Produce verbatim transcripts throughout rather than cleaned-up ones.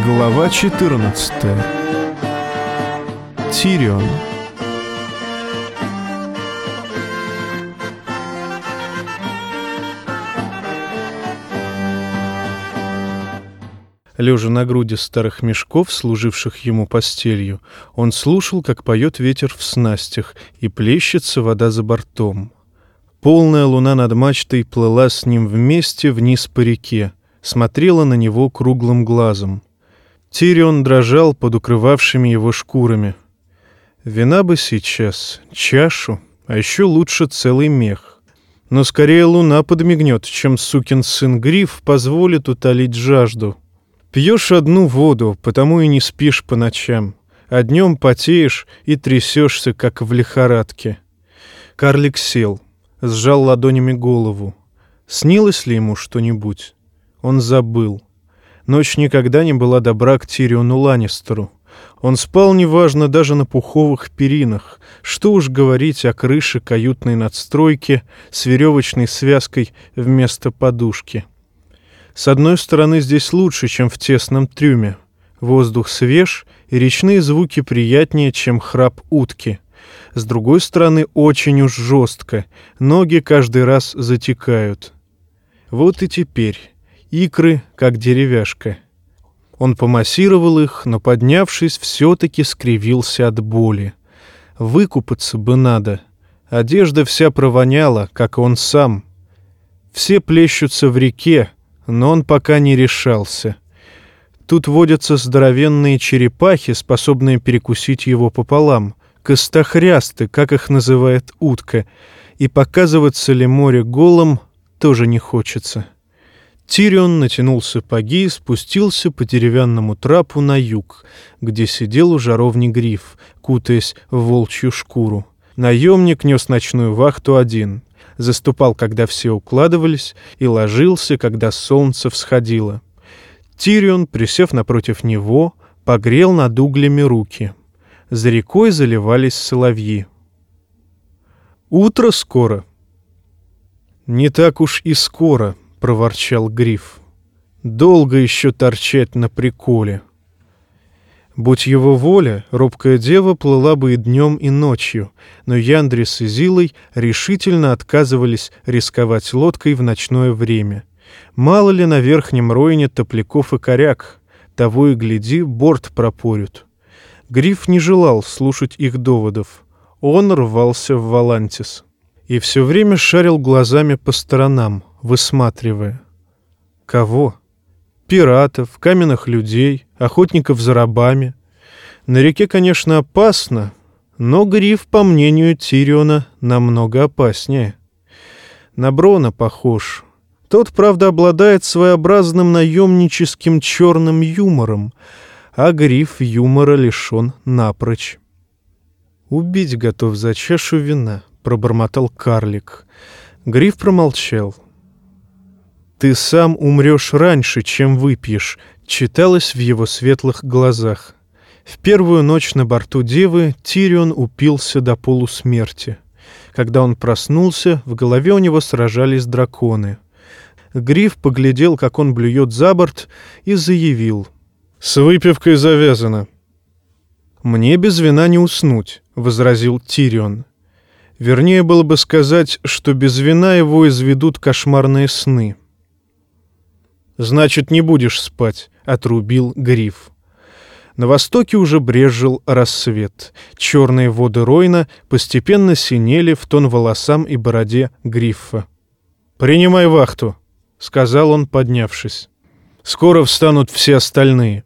Глава четырнадцатая. Тирион. Лежа на груди старых мешков, служивших ему постелью, он слушал, как поет ветер в снастях и плещется вода за бортом. Полная луна над мачтой плыла с ним вместе вниз по реке, смотрела на него круглым глазом. Тирион дрожал под укрывавшими его шкурами. Вина бы сейчас, чашу, а еще лучше целый мех. Но скорее луна подмигнет, чем сукин сын Гриф позволит утолить жажду. Пьешь одну воду, потому и не спишь по ночам, а днем потеешь и трясешься, как в лихорадке. Карлик сел, сжал ладонями голову. Снилось ли ему что-нибудь? Он забыл. Ночь никогда не была добра к Тириону Ланнистеру. Он спал неважно даже на пуховых перинах. Что уж говорить о крыше каютной надстройки с веревочной связкой вместо подушки. С одной стороны, здесь лучше, чем в тесном трюме. Воздух свеж, и речные звуки приятнее, чем храп утки. С другой стороны, очень уж жестко. Ноги каждый раз затекают. Вот и теперь. Икры, как деревяшка. Он помассировал их, но, поднявшись, все-таки скривился от боли. Выкупаться бы надо. Одежда вся провоняла, как он сам. Все плещутся в реке, но он пока не решался. Тут водятся здоровенные черепахи, способные перекусить его пополам, костохрясты, как их называет утка, и показываться ли море голым тоже не хочется. Тирион натянул сапоги и спустился по деревянному трапу на юг, где сидел у жаровни Гриф, кутаясь в волчью шкуру. Наемник нес ночную вахту один. Заступал, когда все укладывались, и ложился, когда солнце всходило. Тирион, присев напротив него, погрел над углями руки. За рекой заливались соловьи. «Утро скоро». «Не так уж и скоро», — проворчал Гриф. «Долго еще торчать на приколе». Будь его воля, робкая дева плыла бы и днем, и ночью, но Яндрис и Зилой решительно отказывались рисковать лодкой в ночное время. Мало ли на верхнем Ройне топляков и коряк, того и гляди, борт пропорют. Гриф не желал слушать их доводов. Он рвался в Волантис. И все время шарил глазами по сторонам, высматривая. Кого? Пиратов, каменных людей, охотников за рабами. На реке, конечно, опасно, но Гриф, по мнению Тириона, намного опаснее. На Брона похож. Тот, правда, обладает своеобразным наемническим черным юмором, а Гриф юмора лишен напрочь. «Убить готов за чашу вина», — пробормотал карлик. Гриф промолчал. «Ты сам умрешь раньше, чем выпьешь», — читалось в его светлых глазах. В первую ночь на борту Девы Тирион упился до полусмерти. Когда он проснулся, в голове у него сражались драконы. Гриф поглядел, как он блюет за борт, и заявил: «С выпивкой завязано». «Мне без вина не уснуть», — возразил Тирион. Вернее было бы сказать, что без вина его изведут кошмарные сны. «Значит, не будешь спать», — отрубил Гриф. На востоке уже брезжил рассвет. Черные воды Ройна постепенно синели в тон волосам и бороде Грифа. «Принимай вахту», — сказал он, поднявшись. «Скоро встанут все остальные».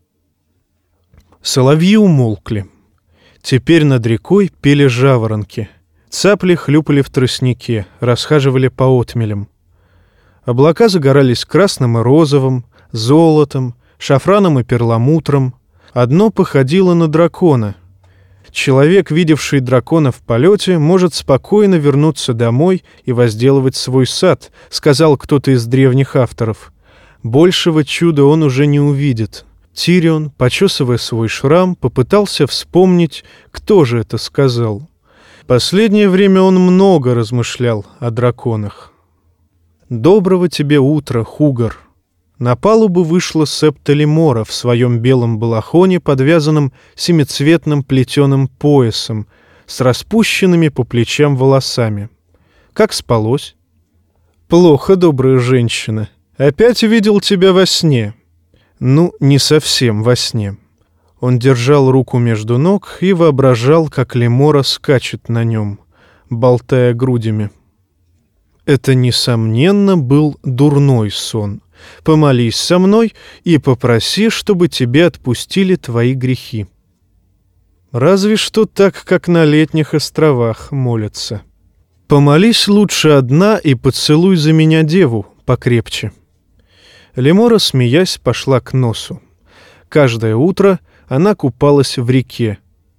Соловьи умолкли. Теперь над рекой пели жаворонки. Цапли хлюпали в тростнике, расхаживали по отмелям. Облака загорались красным и розовым, золотом, шафраном и перламутром. Одно походило на дракона. Человек, видевший дракона в полете, может спокойно вернуться домой и возделывать свой сад, сказал кто-то из древних авторов. Большего чуда он уже не увидит. Тирион, почесывая свой шрам, попытался вспомнить, кто же это сказал. Последнее время он много размышлял о драконах. «Доброго тебе утра, Хугар!» На палубу вышла Септа Лемора в своем белом балахоне, подвязанном семицветным плетеным поясом, с распущенными по плечам волосами. Как спалось? Плохо, добрая женщина. Опять видел тебя во сне. Ну, не совсем во сне. Он держал руку между ног и воображал, как Лемора скачет на нем, болтая грудями. Это, несомненно, был дурной сон. Помолись со мной и попроси, чтобы тебе отпустили твои грехи. Разве что так, как на летних островах молятся. Помолись лучше одна и поцелуй за меня деву покрепче. Лемора, смеясь, пошла к носу. Каждое утро она купалась в реке.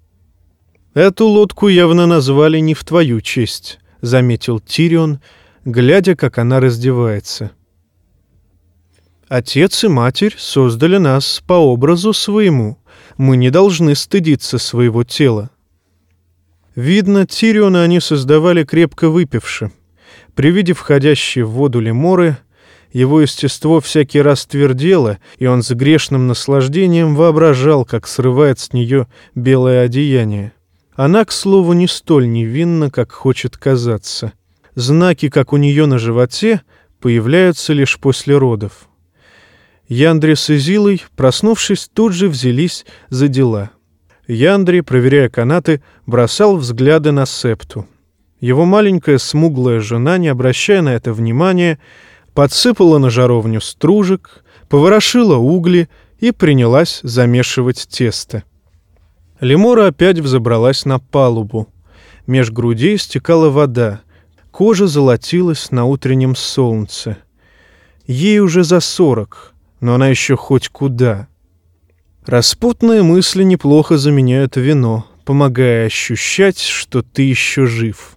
«Эту лодку явно назвали не в твою честь», — заметил Тирион, глядя, как она раздевается. «Отец и матерь создали нас по образу своему. Мы не должны стыдиться своего тела». Видно, Тириона они создавали крепко выпивши. При виде входящей в воду Леморы его естество всякий раз твердело, и он с грешным наслаждением воображал, как срывает с нее белое одеяние. Она, к слову, не столь невинна, как хочет казаться. Знаки, как у нее на животе, появляются лишь после родов. Яндри с Изилой, проснувшись, тут же взялись за дела. Яндри, проверяя канаты, бросал взгляды на Септу. Его маленькая смуглая жена, не обращая на это внимания, подсыпала на жаровню стружек, поворошила угли и принялась замешивать тесто. Лемора опять взобралась на палубу. Меж грудей стекала вода, кожа золотилась на утреннем солнце. Ей уже за сорок, но она еще хоть куда. Распутные мысли неплохо заменяют вино, помогая ощущать, что ты еще жив.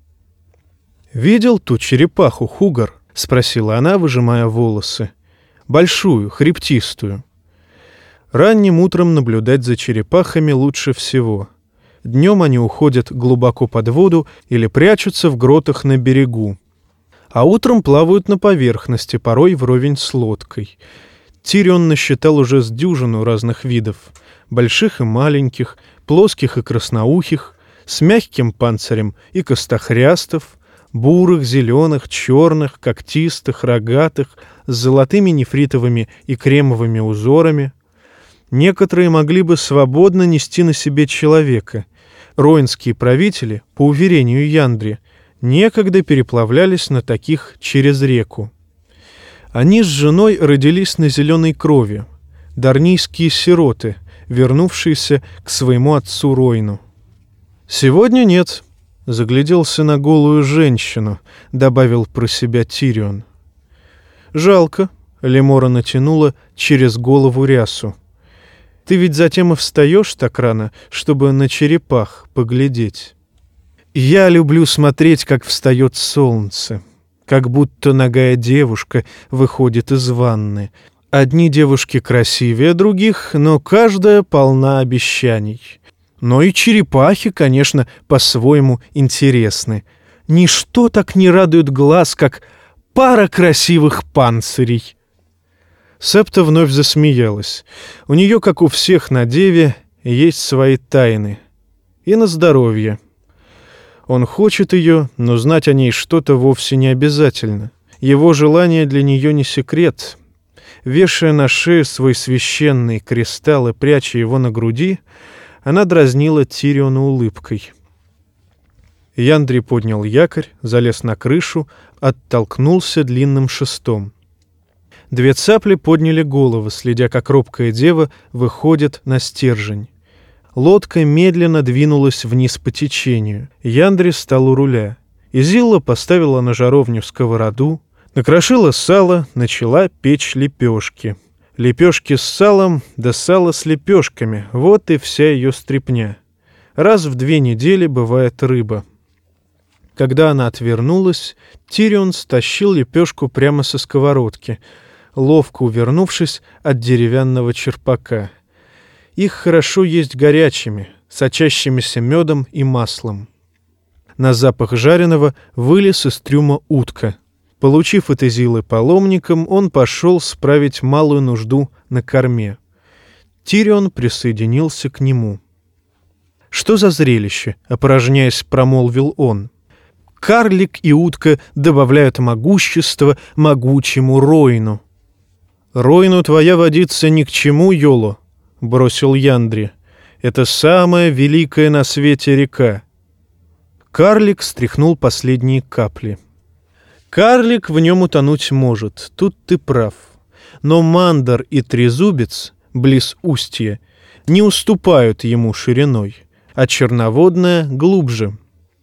«Видел ту черепаху, Хугар?» — спросила она, выжимая волосы. «Большую, хребтистую». Ранним утром наблюдать за черепахами лучше всего. Днем они уходят глубоко под воду или прячутся в гротах на берегу. А утром плавают на поверхности, порой вровень с лодкой. Тирион насчитал уже с дюжину разных видов. Больших и маленьких, плоских и красноухих, с мягким панцирем и костохрястов, бурых, зеленых, черных, когтистых, рогатых, с золотыми нефритовыми и кремовыми узорами. Некоторые могли бы свободно нести на себе человека. Роинские правители, по уверению Яндри, некогда переплавлялись на таких через реку. Они с женой родились на зеленой крови, дарнийские сироты, вернувшиеся к своему отцу Ройну. «Сегодня нет», — загляделся на голую женщину, — добавил про себя Тирион. «Жалко», — Лемора натянула через голову рясу. «Ты ведь затем и встаешь так рано, чтобы на черепах поглядеть». «Я люблю смотреть, как встает солнце, как будто нагая девушка выходит из ванны. Одни девушки красивее других, но каждая полна обещаний. Но и черепахи, конечно, по-своему интересны. Ничто так не радует глаз, как пара красивых панцирей». Септа вновь засмеялась. У нее, как у всех на деве, есть свои тайны. И на здоровье. Он хочет ее, но знать о ней что-то вовсе не обязательно. Его желание для нее не секрет. Вешая на шею свой священный кристалл и пряча его на груди, она дразнила Тириона улыбкой. Яндри поднял якорь, залез на крышу, оттолкнулся длинным шестом. Две цапли подняли головы, следя, как робкая дева выходит на стержень. Лодка медленно двинулась вниз по течению. Яндри стал у руля. Изилла поставила на жаровню сковороду, накрошила сало, начала печь лепешки. Лепешки с салом, да сало с лепешками — вот и вся ее стряпня. Раз в две недели бывает рыба. Когда она отвернулась, Тирион стащил лепешку прямо со сковородки, ловко увернувшись от деревянного черпака. Их хорошо есть горячими, сочащимися медом и маслом. На запах жареного вылез из трюма утка. Получив от Изилы паломником, он пошел справить малую нужду на корме. Тирион присоединился к нему. «Что за зрелище?» — опорожняясь, промолвил он. «Карлик и утка добавляют могущество могучему Роину». «Роину твоя водица ни к чему, Йоло», — бросил Яндри. «Это самая великая на свете река». Карлик стряхнул последние капли. «Карлик в нем утонуть может, тут ты прав. Но Мандор и Трезубец, близ устья, не уступают ему шириной, а черноводная глубже».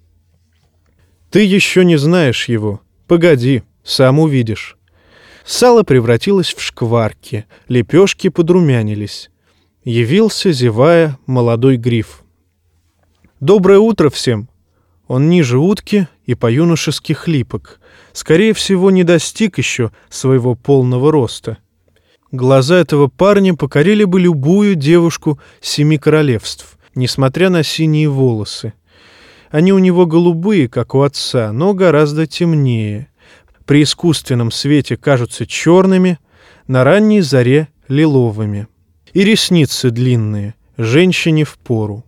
«Ты еще не знаешь его. Погоди, сам увидишь». Сало превратилось в шкварки, лепешки подрумянились. Явился, зевая, молодой гриф. «Доброе утро всем!» Он ниже утки и по-юношески хлипок. Скорее всего, не достиг еще своего полного роста. Глаза этого парня покорили бы любую девушку семи королевств, несмотря на синие волосы. Они у него голубые, как у отца, но гораздо темнее. При искусственном свете кажутся черными, на ранней заре — лиловыми. И ресницы длинные, женщине впору.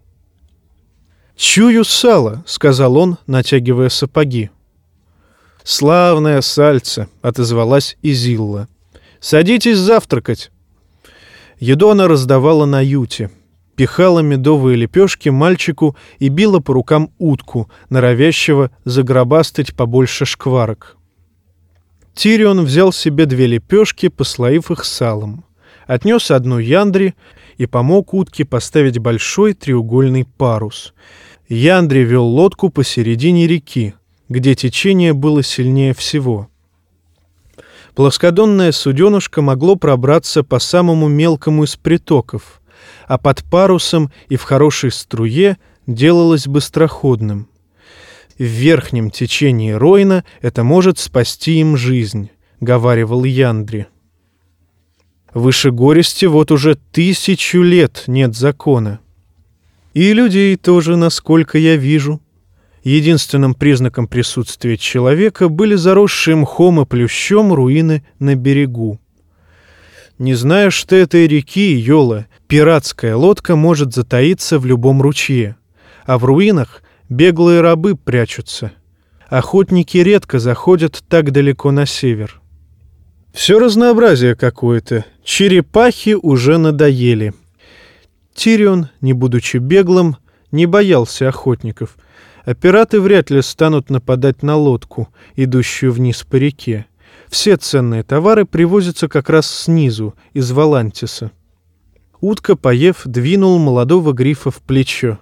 «Чую сало», — сказал он, натягивая сапоги. «Славное сальце», — отозвалась Изилла. «Садитесь завтракать». Еду она раздавала на юте, пихала медовые лепешки мальчику и била по рукам утку, норовящего загробастать побольше шкварок. Тирион взял себе две лепешки, послоив их салом, отнес одну Яндри и помог утке поставить большой треугольный парус. Яндри вел лодку посередине реки, где течение было сильнее всего. Плоскодонное суденышко могло пробраться по самому мелкому из притоков, а под парусом и в хорошей струе делалось быстроходным. В верхнем течении Ройна это может спасти им жизнь, — говаривал Яндри. Выше горести вот уже тысячу лет нет закона. И людей тоже, насколько я вижу. Единственным признаком присутствия человека были заросшие мхом и плющом руины на берегу. Не знаешь ты этой реки, Йола, пиратская лодка может затаиться в любом ручье, а в руинах беглые рабы прячутся. Охотники редко заходят так далеко на север. Все разнообразие какое-то. Черепахи уже надоели. Тирион, не будучи беглым, не боялся охотников, а пираты вряд ли станут нападать на лодку, идущую вниз по реке. Все ценные товары привозятся как раз снизу, из Валантиса. Утка, поев, двинул молодого грифа в плечо.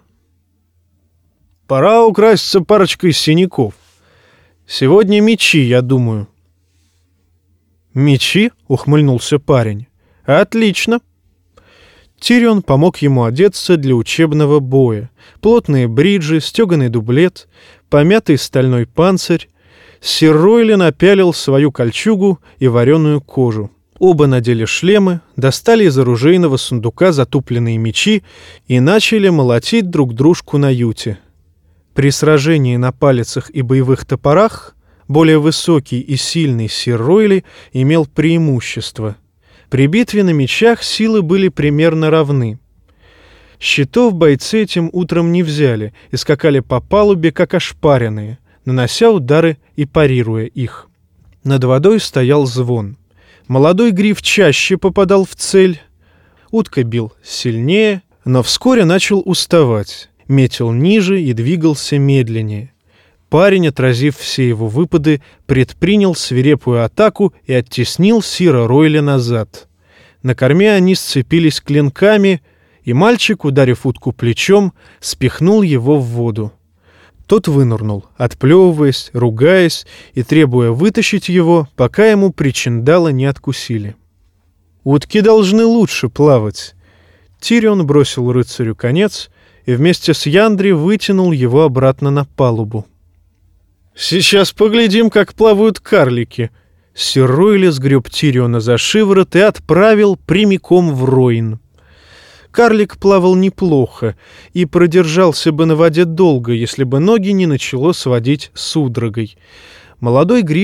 «Пора украситься парочкой синяков. Сегодня мечи, я думаю». «Мечи?» — ухмыльнулся парень. «Отлично». Тирион помог ему одеться для учебного боя. Плотные бриджи, стеганый дублет, помятый стальной панцирь. Сир Ройли напялил свою кольчугу и вареную кожу. Оба надели шлемы, достали из оружейного сундука затупленные мечи и начали молотить друг дружку на юте. При сражении на палицах и боевых топорах более высокий и сильный сир Ройли имел преимущество. При битве на мечах силы были примерно равны. Щитов бойцы этим утром не взяли и скакали по палубе, как ошпаренные, нанося удары и парируя их. Над водой стоял звон. Молодой гриф чаще попадал в цель. Утка бил сильнее, но вскоре начал уставать, метил ниже и двигался медленнее. Парень, отразив все его выпады, предпринял свирепую атаку и оттеснил сира Ройля назад. На корме они сцепились клинками, и мальчик, ударив утку плечом, спихнул его в воду. Тот вынырнул, отплевываясь, ругаясь и требуя вытащить его, пока ему причиндала не откусили. «Утки должны лучше плавать». Тирион бросил рыцарю конец и вместе с Яндри вытянул его обратно на палубу. «Сейчас поглядим, как плавают карлики». Сир Ройли сгреб Тириона за шиворот и отправил прямиком в Ройн. Карлик плавал неплохо и продержался бы на воде долго, если бы ноги не начало сводить судорогой. Молодой гриф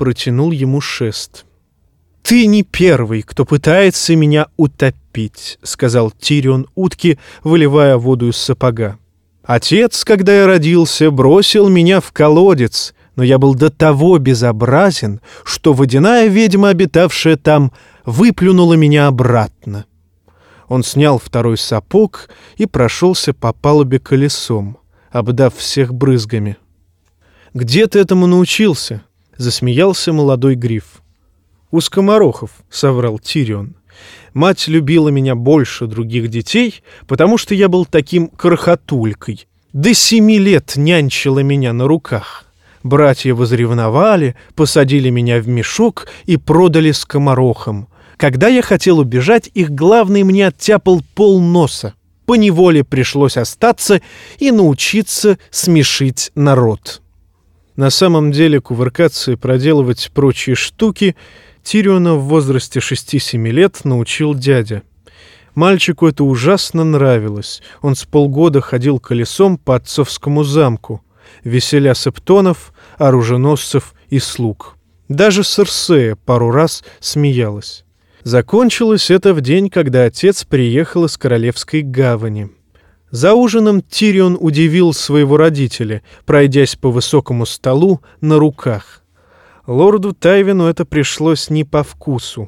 протянул ему шест. «Ты не первый, кто пытается меня утопить», — сказал Тирион утке, выливая воду из сапога. «Отец, когда я родился, бросил меня в колодец, но я был до того безобразен, что водяная ведьма, обитавшая там, выплюнула меня обратно». Он снял второй сапог и прошелся по палубе колесом, обдав всех брызгами. «Где ты этому научился?» — засмеялся молодой гриф. «У скоморохов», — соврал Тирион. «Мать любила меня больше других детей, потому что я был таким крохотулькой. До семи лет нянчила меня на руках. Братья возревновали, посадили меня в мешок и продали скоморохам. Когда я хотел убежать, их главный мне оттяпал полноса. Поневоле пришлось остаться и научиться смешить народ». На самом деле кувыркаться и проделывать прочие штуки Тириона в возрасте шести-семи лет научил дядя. Мальчику это ужасно нравилось. Он с полгода ходил колесом по отцовскому замку, веселя септонов, оруженосцев и слуг. Даже Серсея пару раз смеялась. Закончилось это в день, когда отец приехал из Королевской гавани. За ужином Тирион удивил своего родителя, пройдясь по высокому столу на руках. Лорду Тайвину это пришлось не по вкусу.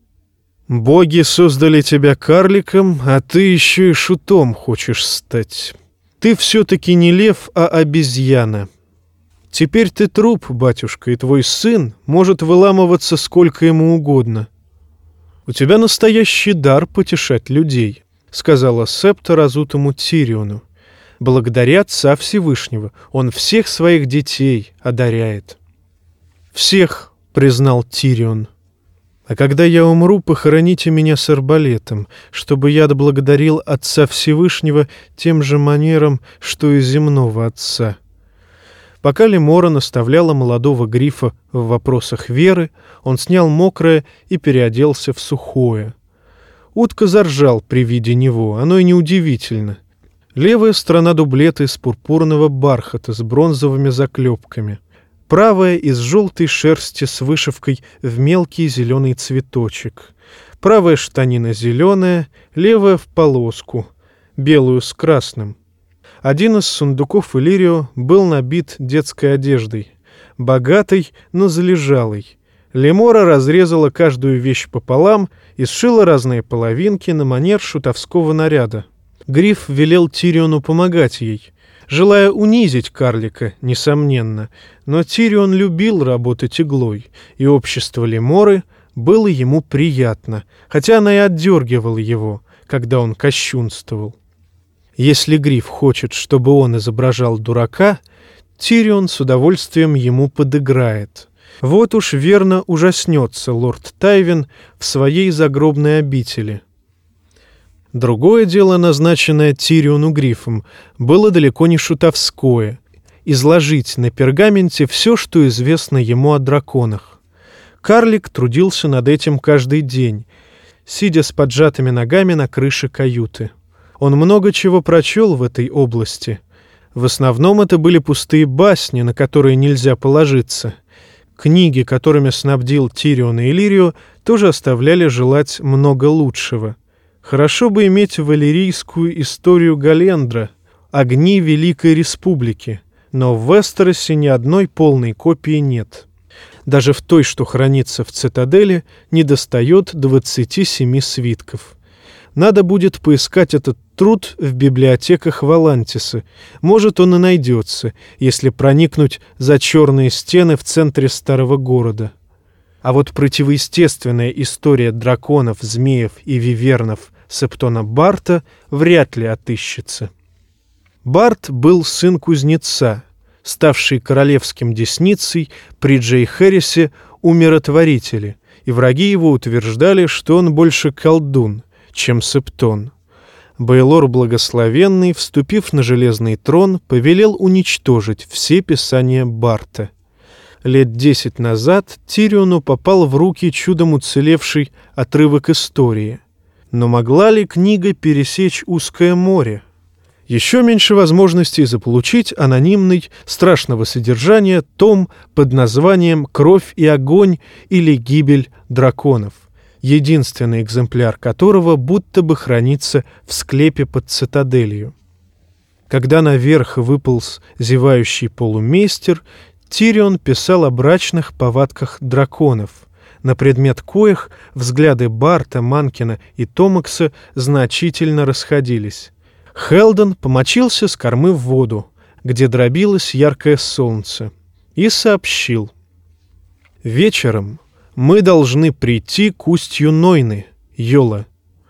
«Боги создали тебя карликом, а ты еще и шутом хочешь стать. Ты все-таки не лев, а обезьяна. Теперь ты труп, батюшка, и твой сын может выламываться сколько ему угодно. У тебя настоящий дар потешать людей», — сказала Септа разутому Тириону. «Благодаря Отца Всевышнего он всех своих детей одаряет». «Всех», — признал Тирион. «А когда я умру, похороните меня с арбалетом, чтобы я отблагодарил Отца Всевышнего тем же манером, что и земного отца». Пока Лемора наставляла молодого грифа в вопросах веры, он снял мокрое и переоделся в сухое. Утка заржал при виде него, оно и неудивительно. Левая сторона дублета из пурпурного бархата с бронзовыми заклепками, правая из желтой шерсти с вышивкой в мелкий зеленый цветочек, правая штанина зеленая, левая в полоску, белую с красным. Один из сундуков Иллирио был набит детской одеждой, богатой, но залежалой. Лемора разрезала каждую вещь пополам и сшила разные половинки на манер шутовского наряда. Гриф велел Тириону помогать ей, желая унизить карлика, несомненно, но Тирион любил работать иглой, и общество Леморы было ему приятно, хотя она и отдергивала его, когда он кощунствовал. Если Гриф хочет, чтобы он изображал дурака, Тирион с удовольствием ему подыграет. Вот уж верно ужаснется лорд Тайвин в своей загробной обители. Другое дело, назначенное Тириону Грифом, было далеко не шутовское — изложить на пергаменте все, что известно ему о драконах. Карлик трудился над этим каждый день, сидя с поджатыми ногами на крыше каюты. Он много чего прочел в этой области. В основном это были пустые басни, на которые нельзя положиться. Книги, которыми снабдил Тирион и Иллирио, тоже оставляли желать много лучшего. Хорошо бы иметь валерийскую историю Галендра, огни Великой Республики, но в Вестеросе ни одной полной копии нет. Даже в той, что хранится в цитадели, недостает двадцати семи свитков. Надо будет поискать этот труд в библиотеках Валантиса. Может, он и найдется, если проникнуть за черные стены в центре старого города. А вот противоестественная история драконов, змеев и вивернов Септона Барта вряд ли отыщется. Барт был сын кузнеца, ставший королевским десницей при Джей Хэррисе умиротворителе, и враги его утверждали, что он больше колдун, чем Септон. Бейлор Благословенный, вступив на железный трон, повелел уничтожить все писания Барта. Лет десять назад Тириону попал в руки чудом уцелевший отрывок истории. Но могла ли книга пересечь узкое море? Еще меньше возможностей заполучить анонимный, страшного содержания том под названием «Кровь и огонь» или «Гибель драконов», единственный экземпляр которого будто бы хранится в склепе под цитаделью. Когда наверх выполз зевающий полумейстер, Тирион писал о брачных повадках драконов, на предмет коих взгляды Барта, Манкина и Томакса значительно расходились. Хелден помочился с кормы в воду, где дробилось яркое солнце, и сообщил: «Вечером мы должны прийти к устью Нойны, Йола».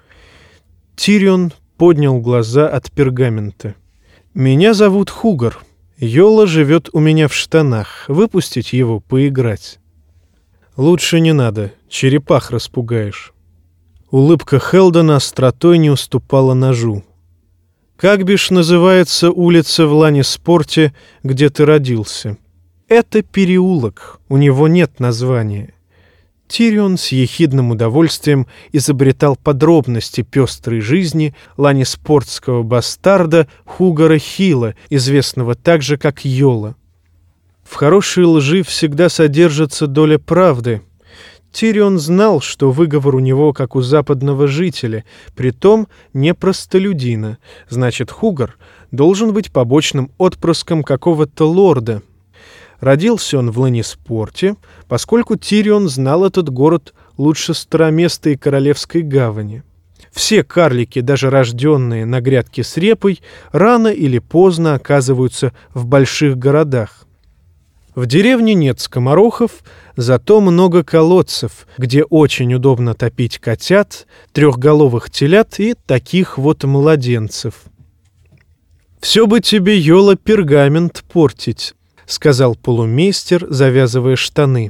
Тирион поднял глаза от пергамента. «Меня зовут Хугар. Йола живет у меня в штанах. Выпустить его поиграть?» «Лучше не надо, черепах распугаешь». Улыбка Хелдена остротой не уступала ножу. «Как бишь называется улица в Ланниспорте, где ты родился?» «Это переулок, у него нет названия». Тирион с ехидным удовольствием изобретал подробности пестрой жизни ланниспортского бастарда Хугара Хила, известного также как Йола. В хорошей лжи всегда содержится доля правды. Тирион знал, что выговор у него, как у западного жителя, притом не простолюдина. Значит, Хугар должен быть побочным отпрыском какого-то лорда. Родился он в Ланниспорте, поскольку Тирион знал этот город лучше Староместа Королевской гавани. Все карлики, даже рожденные на грядке с репой, рано или поздно оказываются в больших городах. В деревне нет скоморохов, зато много колодцев, где очень удобно топить котят, трехголовых телят и таких вот младенцев. «Все бы тебе, Йола, пергамент портить», — сказал полумейстер, завязывая штаны.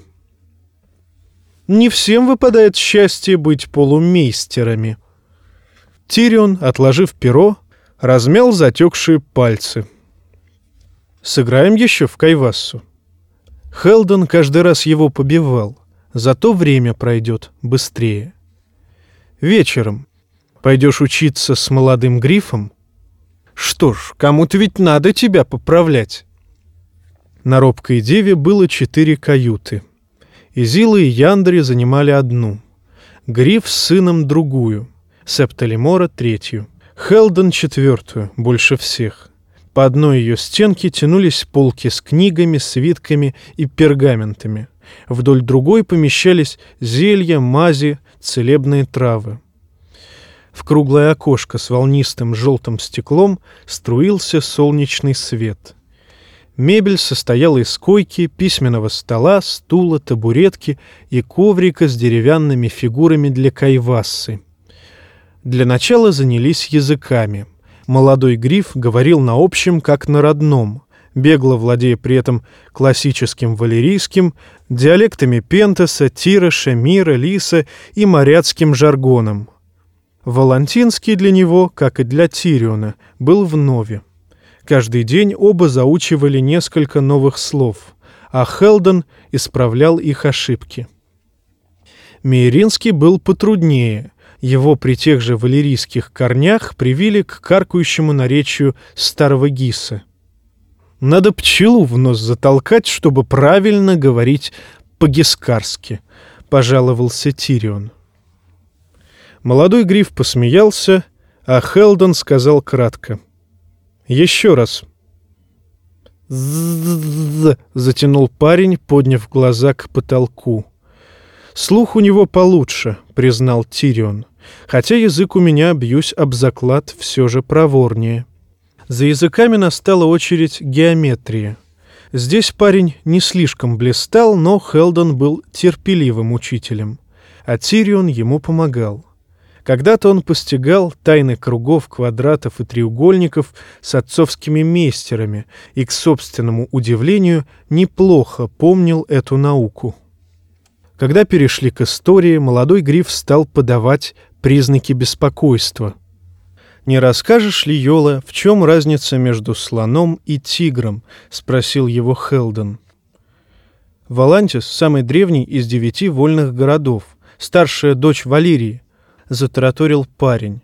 «Не всем выпадает счастье быть полумейстерами». Тирион, отложив перо, размял затекшие пальцы. «Сыграем еще в кайвассу». Хелден каждый раз его побивал, зато время пройдет быстрее. «Вечером пойдешь учиться с молодым грифом?» «Что ж, кому-то ведь надо тебя поправлять». На робкой деве было четыре каюты. Изила и Яндри занимали одну, Гриф с сыном другую, Септалимора третью, Хелден четвертую, больше всех. По одной ее стенке тянулись полки с книгами, свитками и пергаментами. Вдоль другой помещались зелья, мази, целебные травы. В круглое окошко с волнистым желтым стеклом струился солнечный свет. Мебель состояла из койки, письменного стола, стула, табуретки и коврика с деревянными фигурами для кайвассы. Для начала занялись языками. Молодой гриф говорил на общем, как на родном, бегло владея при этом классическим валерийским, диалектами Пентаса, Тироша, Мира, Лиса и моряцким жаргоном. Волантинский для него, как и для Тириона, был вновь. Каждый день оба заучивали несколько новых слов, а Хелден исправлял их ошибки. Мейринский был потруднее. Его при тех же валерийских корнях привили к каркающему наречию старого гиса. «Надо пчелу в нос затолкать, чтобы правильно говорить по-гискарски», — пожаловался Тирион. Молодой гриф посмеялся, а Хелден сказал кратко: «Еще раз». «З-з-з-з», затянул парень, подняв глаза к потолку. «Слух у него получше», — признал Тирион, «хотя язык у меня, бьюсь об заклад, все же проворнее». За языками настала очередь геометрии. Здесь парень не слишком блистал, но Хелден был терпеливым учителем, а Тирион ему помогал. Когда-то он постигал тайны кругов, квадратов и треугольников с отцовскими мейстерами и, к собственному удивлению, неплохо помнил эту науку. Когда перешли к истории, молодой гриф стал подавать признаки беспокойства. «Не расскажешь ли, Йола, в чем разница между слоном и тигром?» — спросил его Хелден. «Валантис — самый древний из девяти вольных городов, старшая дочь Валерии», — затараторил парень.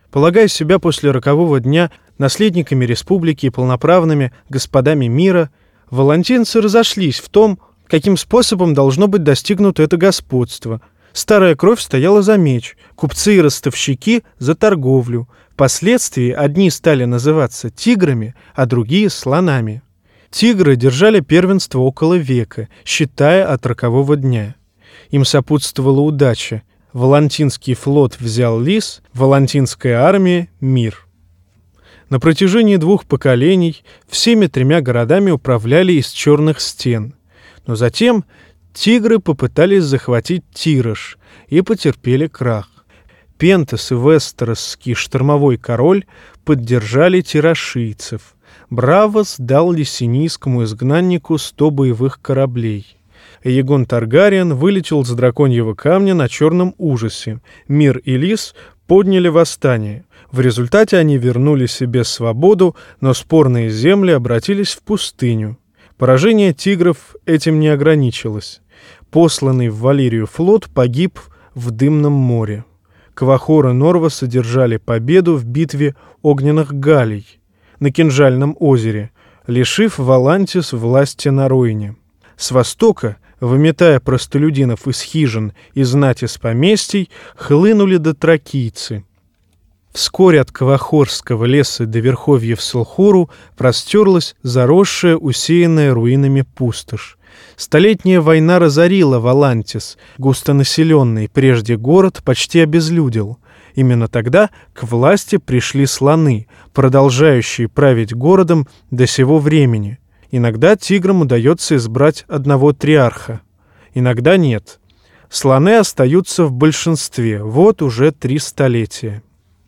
Полагая себя после рокового дня наследниками республики и полноправными господами мира, волантинцы разошлись в том, каким способом должно быть достигнуто это господство. Старая кровь стояла за меч, купцы и ростовщики — за торговлю. Впоследствии одни стали называться тиграми, а другие — слонами. Тигры держали первенство около века, считая от рокового дня. Им сопутствовала удача. Волантинский флот взял лис, волантинская армия — мир. На протяжении двух поколений всеми тремя городами управляли из черных стен. Но затем тигры попытались захватить Тираж и потерпели крах. Пентас и Вестеросский штормовой король поддержали тирашийцев. Бравос дал лисинийскому изгнаннику сто боевых кораблей. Эгон Таргариен вылетел с драконьего камня на черном ужасе. Мир и Лис подняли восстание. В результате они вернули себе свободу, но спорные земли обратились в пустыню. Поражение тигров этим не ограничилось. Посланный в Валирию флот погиб в Дымном море. Квахор и Норва содержали победу в битве огненных галей на Кинжальном озере, лишив Волантис власти на Ройне. С востока, выметая простолюдинов из хижин и знать из поместий, хлынули дотракийцы. Вскоре от Квахорского леса до верховьев Салхору простерлась заросшая, усеянная руинами пустошь. Столетняя война разорила Волантис, густонаселенный прежде город почти обезлюдил. Именно тогда к власти пришли слоны, продолжающие править городом до сего времени. Иногда тиграм удается избрать одного триарха, иногда нет. Слоны остаются в большинстве, вот уже три столетия.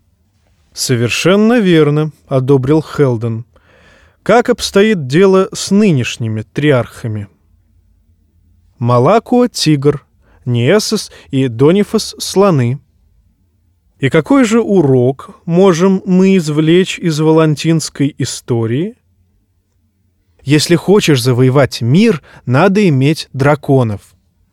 «Совершенно верно», — одобрил Хелден. «Как обстоит дело с нынешними триархами?» Малакуа — тигр, Ниэссес и Донифас — слоны. И какой же урок можем мы извлечь из волантинской истории? Если хочешь завоевать мир, надо иметь драконов.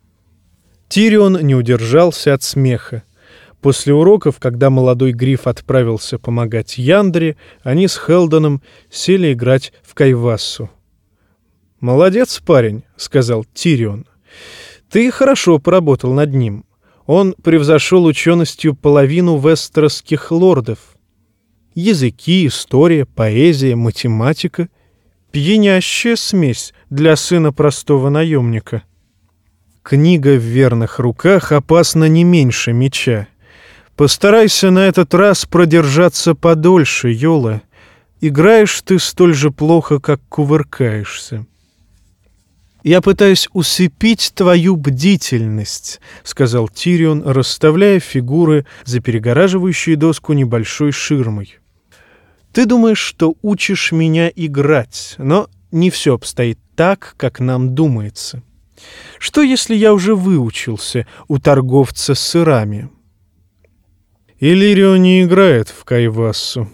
Тирион не удержался от смеха. После уроков, когда молодой Гриф отправился помогать Яндре, они с Хелденом сели играть в Кайвассу. «Молодец, парень», — сказал Тирион. «Ты хорошо поработал над ним. Он превзошел ученостью половину вестеросских лордов. Языки, история, поэзия, математика — пьянящая смесь для сына простого наемника. Книга в верных руках опасна не меньше меча. Постарайся на этот раз продержаться подольше, Йола. Играешь ты столь же плохо, как кувыркаешься». «Я пытаюсь усыпить твою бдительность», — сказал Тирион, расставляя фигуры за перегораживающей доску небольшой ширмой. «Ты думаешь, что учишь меня играть, но не все обстоит так, как нам думается. Что, если я уже выучился у торговца сырами?» «Иллирион не играет в Кайвассу».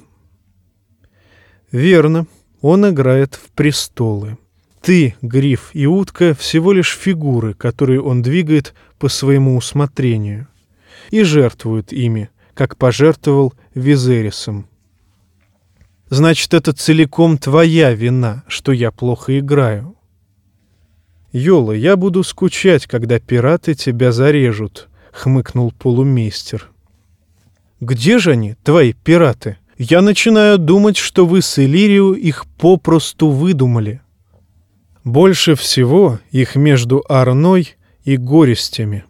«Верно, он играет в престолы. Ты, Гриф и Утка, всего лишь фигуры, которые он двигает по своему усмотрению, и жертвует ими, как пожертвовал Визерисом. Значит, это целиком твоя вина, что я плохо играю. Йола, я буду скучать, когда пираты тебя зарежут», — хмыкнул полумейстер. «Где же они, твои пираты? Я начинаю думать, что вы с Иллирию их попросту выдумали». «Больше всего их между Арной и Горестями.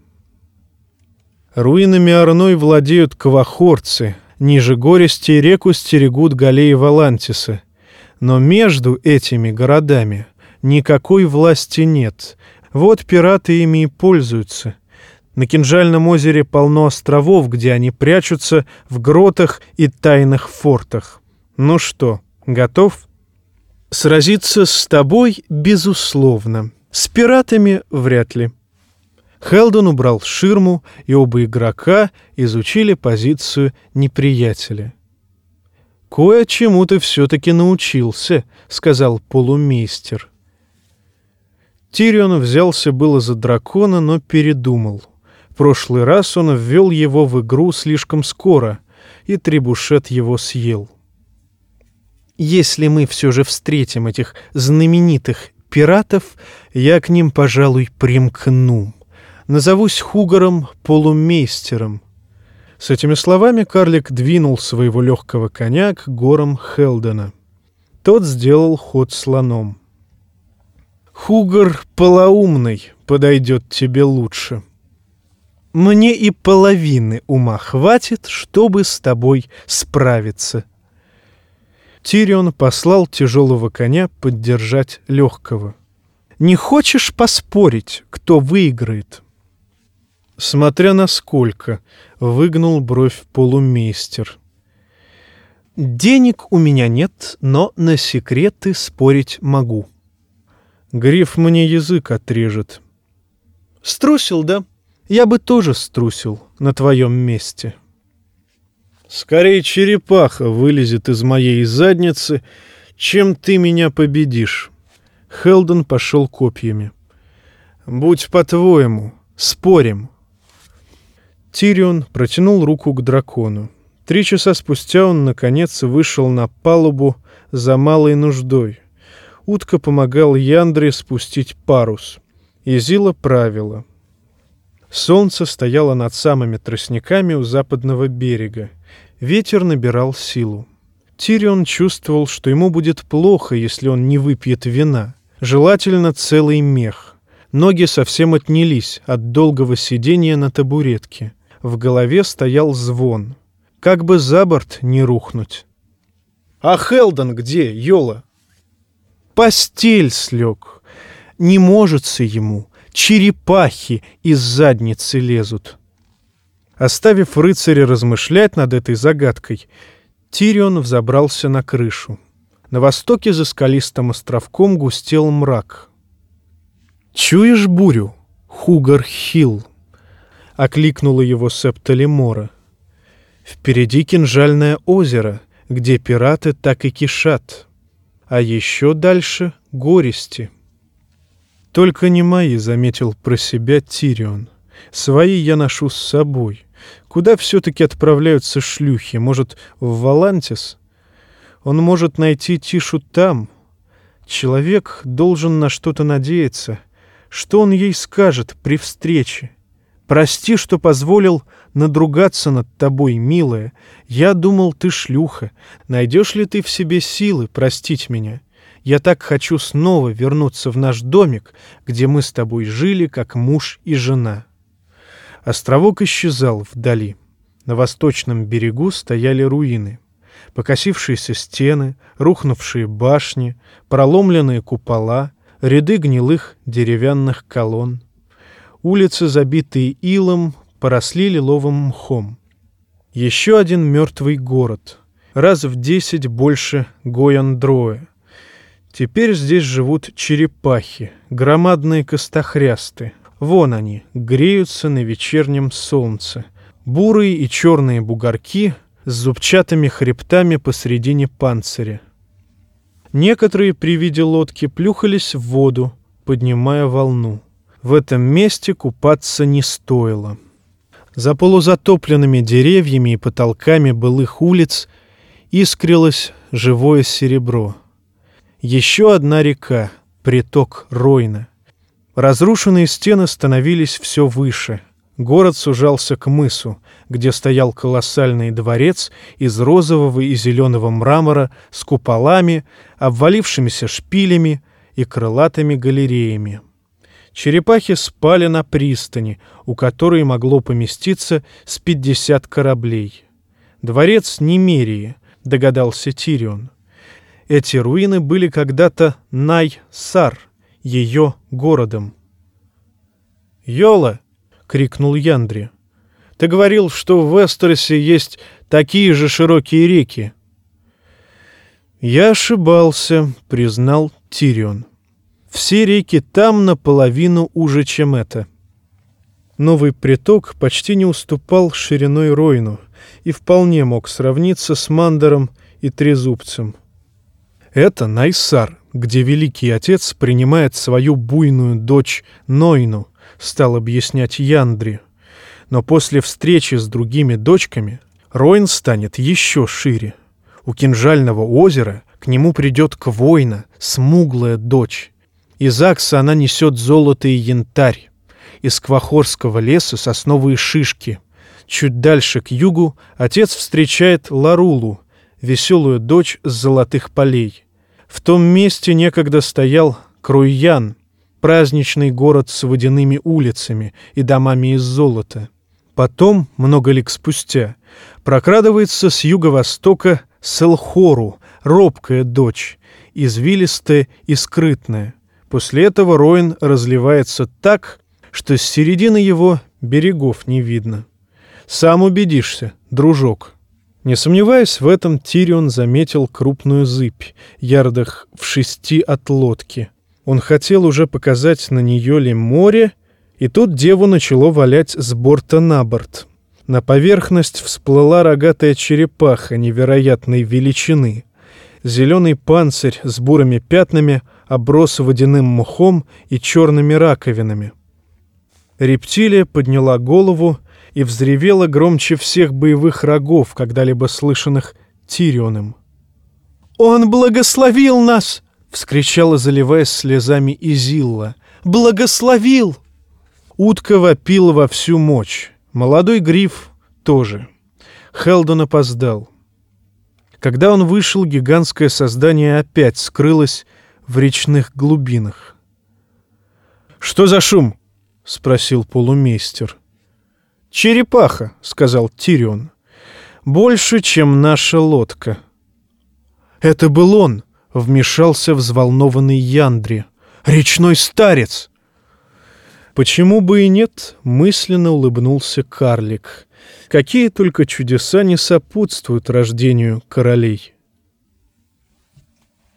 Руинами Арной владеют квахорцы, ниже Горести реку стерегут галеи Волантиса. Но между этими городами никакой власти нет. Вот пираты ими и пользуются. На Кинжальном озере полно островов, где они прячутся в гротах и тайных фортах. Ну что, готов?» «Сразиться с тобой, безусловно. С пиратами вряд ли». Хелден убрал ширму, и оба игрока изучили позицию неприятеля. «Кое-чему ты все-таки научился», — сказал полумейстер. Тирион взялся было за дракона, но передумал. В прошлый раз он ввел его в игру слишком скоро. и Требушет его съел. Если мы все же встретим этих знаменитых пиратов, я к ним, пожалуй, примкну. Назовусь Хугаром-полумейстером». С этими словами карлик двинул своего легкого коня к горам Хелдена. Тот сделал ход слоном. «Хугар полоумный подойдет тебе лучше. Мне и половины ума хватит, чтобы с тобой справиться». Тирион послал тяжелого коня поддержать легкого. «Не хочешь поспорить, кто выиграет?» «Смотря на сколько», — выгнул бровь полумейстер. «Денег у меня нет, но на секреты спорить могу». «Гриф мне язык отрежет». «Струсил, да? Я бы тоже струсил на твоем месте». «Скорее черепаха вылезет из моей задницы, чем ты меня победишь». Хелден пошел копьями. «Будь по-твоему, спорим». Тирион протянул руку к дракону. Три часа спустя он, наконец, вышел на палубу за малой нуждой. Утка помогал Яндре спустить парус. Изила правила. Солнце стояло над самыми тростниками у западного берега. Ветер набирал силу. Тирион чувствовал, что ему будет плохо, если он не выпьет вина. Желательно целый мех. Ноги совсем отнялись от долгого сидения на табуретке. В голове стоял звон. Как бы за борт не рухнуть. «А Хелден где, Йола?» «Постель слег. Не можется ему. Черепахи из задницы лезут». Оставив рыцаря размышлять над этой загадкой, Тирион взобрался на крышу. На востоке за скалистым островком густел мрак. «Чуешь бурю, Хугар-Хилл?» — окликнула его Септалимора. «Впереди Кинжальное озеро, где пираты так и кишат. А еще дальше — горести». «Только не мои», — заметил про себя Тирион. «Свои я ношу с собой. Куда все-таки отправляются шлюхи? Может, в Валантис? Он может найти Тишу там. Человек должен на что-то надеяться. Что он ей скажет при встрече? Прости, что позволил надругаться над тобой, милая. Я думал, ты шлюха. Найдешь ли ты в себе силы простить меня? Я так хочу снова вернуться в наш домик, где мы с тобой жили, как муж и жена». Островок исчезал вдали. На восточном берегу стояли руины. Покосившиеся стены, рухнувшие башни, проломленные купола, ряды гнилых деревянных колонн. Улицы, забитые илом, поросли лиловым мхом. Еще один мертвый город, раз в десять больше Гояндроя. Теперь здесь живут черепахи, громадные костохрясты. Вон они, греются на вечернем солнце. Бурые и черные бугорки с зубчатыми хребтами посредине панциря. Некоторые при виде лодки плюхались в воду, поднимая волну. В этом месте купаться не стоило. За полузатопленными деревьями и потолками былых улиц искрилось живое серебро. Еще одна река, приток Ройна. Разрушенные стены становились все выше. Город сужался к мысу, где стоял колоссальный дворец из розового и зеленого мрамора с куполами, обвалившимися шпилями и крылатыми галереями. Черепахи спали на пристани, у которой могло поместиться с пятьдесят кораблей. Дворец Немерии, догадался Тирион. Эти руины были когда-то Най-Сар, ее городом. «Йола!» — крикнул Яндре. «Ты говорил, что в Вестеросе есть такие же широкие реки». «Я ошибался», — признал Тирион. «Все реки там наполовину уже, чем это». Новый приток почти не уступал шириной Ройну и вполне мог сравниться с Мандором и Трезубцем. Это Найсар, где Великий Отец принимает свою буйную дочь Нойну, стал объяснять Яндре. Но после встречи с другими дочками Ройн станет еще шире. У Кинжального озера к нему придет Квойна, смуглая дочь. Из Акса она несет золото и янтарь. Из Квахорского леса сосновые шишки. Чуть дальше, к югу, отец встречает Ларулу, веселую дочь с золотых полей. В том месте некогда стоял Круйян, праздничный город с водяными улицами и домами из золота. Потом, много лет спустя, прокрадывается с юго-востока Селхору, робкая дочь, извилистая и скрытная. После этого Роин разливается так, что с середины его берегов не видно. Сам убедишься, дружок. Не сомневаясь в этом, Тирион заметил крупную зыбь, ярдах в шести от лодки. Он хотел уже показать на нее ли море, и тут деву начало валять с борта на борт. На поверхность всплыла рогатая черепаха невероятной величины. Зеленый панцирь с бурыми пятнами оброс водяным мхом и черными раковинами. Рептилия подняла голову и взревела громче всех боевых рогов, когда-либо слышанных Тирионом. «Он благословил нас!» — вскричала, заливаясь слезами, Изилла. «Благословил!» Утка вопила во всю мощь. Молодой гриф тоже. Хелдон опоздал. Когда он вышел, гигантское создание опять скрылось в речных глубинах. «Что за шум?» — спросил полумейстер. «Черепаха», — сказал Тирион. «Больше, чем наша лодка». «Это был он», — вмешался взволнованный Яндри. «Речной старец!» «Почему бы и нет?» — мысленно улыбнулся карлик. «Какие только чудеса не сопутствуют рождению королей!»